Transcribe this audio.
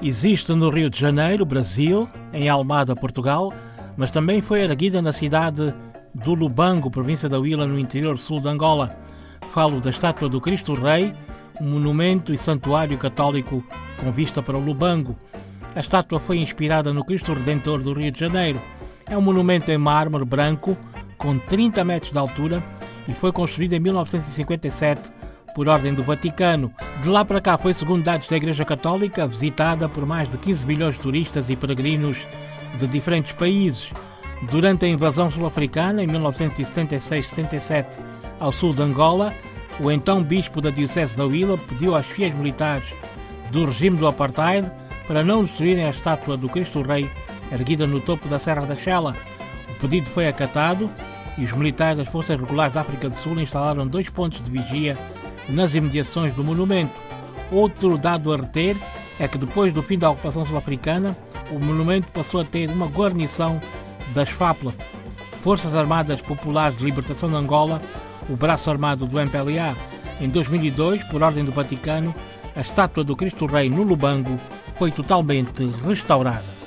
Existe no Rio de Janeiro, Brasil, em Almada, Portugal, mas também foi erguida na cidade do Lubango, província da Huila, no interior sul de Angola. Falo da estátua do Cristo Rei, um monumento e santuário católico com vista para o Lubango. A estátua foi inspirada no Cristo Redentor do Rio de Janeiro. É um monumento em mármore branco, com 30 metros de altura, e foi construído em 1957 por ordem do Vaticano. De lá para cá foi, segundo dados da Igreja Católica, visitada por mais de 15 milhões de turistas e peregrinos de diferentes países. Durante a invasão sul-africana, em 1976-77, ao sul de Angola, o então bispo da Diocese da Huila pediu aos fiéis militares do regime do Apartheid para não destruírem a estátua do Cristo Rei erguida no topo da Serra da Chela. O pedido foi acatado e os militares das Forças Regulares da África do Sul instalaram 2 pontos de vigia nas imediações do monumento. Outro dado a reter é que depois do fim da ocupação sul-africana, o monumento passou a ter uma guarnição das FAPLA, Forças Armadas Populares de Libertação de Angola, o braço armado do MPLA. Em 2002, por ordem do Vaticano, a estátua do Cristo Rei no Lubango foi totalmente restaurada.